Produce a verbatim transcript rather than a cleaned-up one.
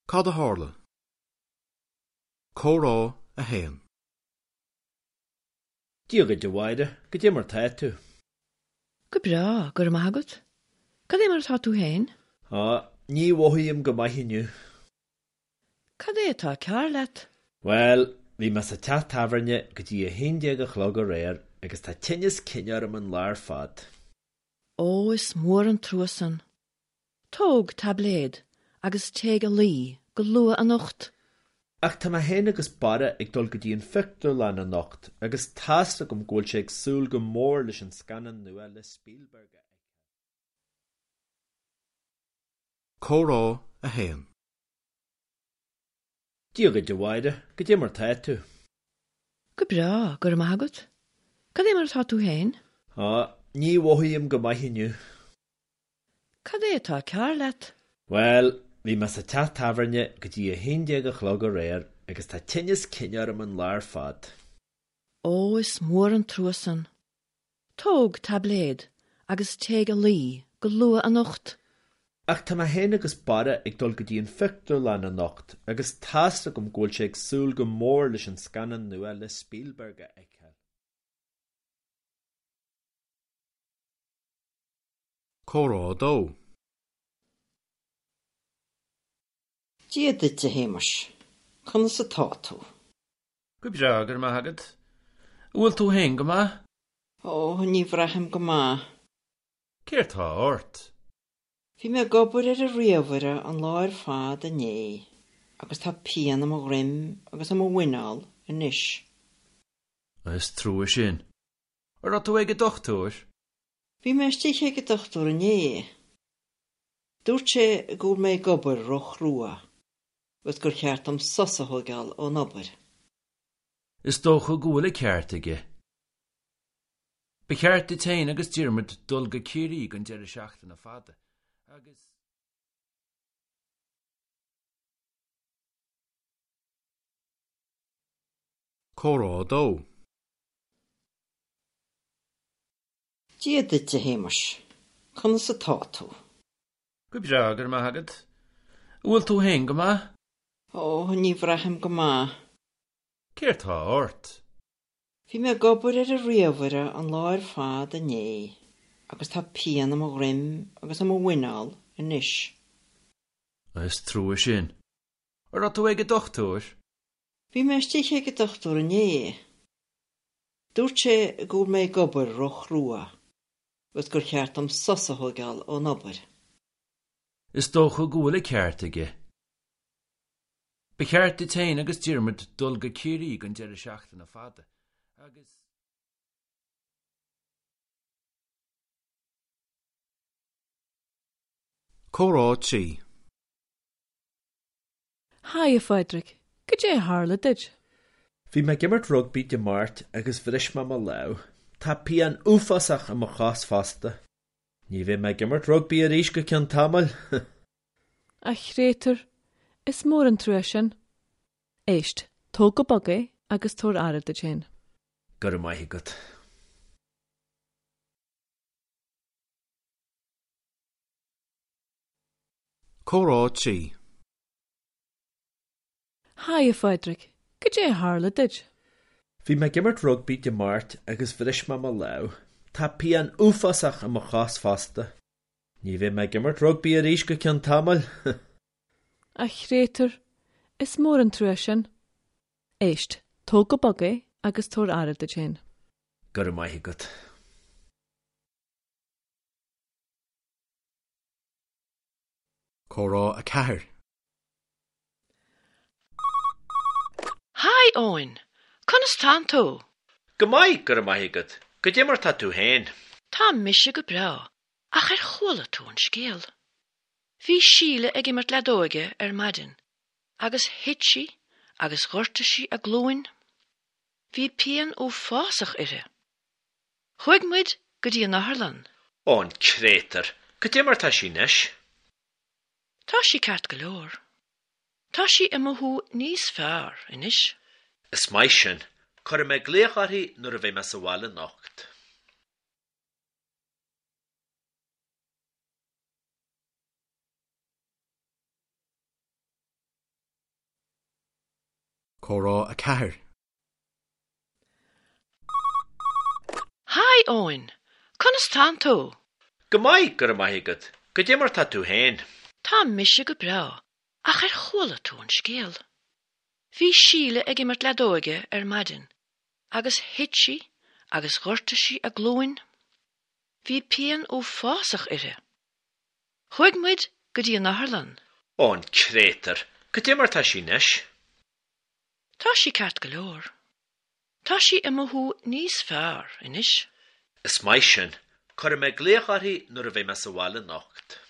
Cad a Harla. Córá a Hain. Díogad de waide, go dé mar tá tú. Go bra, gur magad. Cad é mar tá tú hain? Á, ní bhóthaíam go maithiniu. Cad é tá cear leat? Well, bhí me sa teath taibhirne go dtí a hindia go chlog a réir agus tá tinnis cinear am an lár fad. Ó, is mór an trúasan. Tóg tá bléad, agus teag a lí, go lua a nocht. Ach tá ma héin agus bara ag dul go dtí an fictar le na nocht agus tásta gom gúil sé ag súil go mór leis an scanan nua le Spielberg. Córá a Hain. Díogad de waide, go dé mar tá tú. Go bra, gur magad. Cad é mar tá tú hain? Á, ní bhóthaíam go maithiniu. Cad é tá cear leat? Well, bhí me sa teath taibhirne go dtí a hindia go chlog a réir agus tá tinnis cinear am an lár fad. Ó, is mór an trúasan. Tóg tá bléad, agus teag a lí, go lua a nocht. Ach tá ma héin agus bara ag dul go dtí an fictar le na nocht agus tásta gom gúil sé ag súil go mór leis an scanan nua le Spielberg ag ceall. Córá dó. Díad de héimeis, chun sa tá tú. Go bra, gur magad. Bhfuil tú hain go maith? Ó, ní bhreathim go maith. Céir tá ort. Bhí me gobbar ar a riamhhaire an láir fad a né, agus tá pian am a rim agus am a bhuineáil inis. Is trúa sin. Ar tú ag a dochtúir? Bhí me stíche go dochtúir a né. Dúirt sé gúil mé gobbar roch rua, gus gur cheart am sosathógáil ó nobar. Is dócha gúil a ceart aige. Ba ceart i tain agus diarmid dul go círí gan deir seachtain na fada. Agus... Córá dó. Díad de héimeis, chun sa tá tú. Go bra, gur magad. Bhfuil tú hain go maith? Ó, ní bhreathim go maith. Céir tá ort. Bhí me gobbar ar a riamhhaire an láir fad a né, agus tá pian am a rim agus am a bhuineáil inis. Is trúa sin. Ar tú ag a dochtúir? Bhí me stíche go dochtúir a né. Dúirt sé gúil mé gobbar roch rua, gus gur cheart am sosathógáil ó nobar. Is dócha gúil a ceart aige. Ba ceart i tain agus diarmid dul go círí gan deir seachtain na fada. Agus... Córá tí. Hi, Frederick. Go dé Harla did? Bhí me gimmert rugby de mart agus bhris me má lau. Tá pian úfasach am a chás fasta. Ní bhí me gimmert rugby a rís go cean tamil. A chrétar, is mór an trúasan. Éist, tó go bagé agus tór airad de chin. Gur maithí gud. Córá tí. Hi, Frederick. Go dé Harla did? Bhí me gimmert rugby de mart agus bhris me má lau. Tá pian úfasach am a chás fasta. Ní bhí me gimmert rugby a rís go cean tamil. A chrétar, is mór an trúasan. Éist, tó go bagé agus tór airad de chin. Gur maithí gud. Córá a ceathair. Hi, Owen. Conas tá tú? Go maith gur maithí gud. Go dé mar tá tú hain. Tá mise go bra, ach ar chola tú an scéal. Bhí síle ag immert ledóige ar maidin, agus hit si, agus ghorta si a glúin. Bhí pian ó fásach ire. Chuig muid go dtí an Harlan. Ón crétar, go dé mar tá sí nes. Tá si ceart go leor. Tá si i mothú níos fearr inis. Is mai sin, chur me gléacharthaí nuair a bheith me sa bhaile nocht. Córá a ceathair. Hai, Owen. Conas tá tú? Go maith gur maithigad, go démar tá tú hain. Tá mise go bra, ach ar chola tú an scéal. Bhí síle ag immert ledóige ar maidin, agus hit si, agus ghorta si a glúin. Bhí pean ó fásach ire. Chuig muid go dtí an Harlan. Ón crétar, go démar tá sí nes. Tá si ceart go leor. Tá si i mothú níos fearr, inis. Is mai sin, chuir me gléacharthaí nuair a bheith me sa bhaile nacht.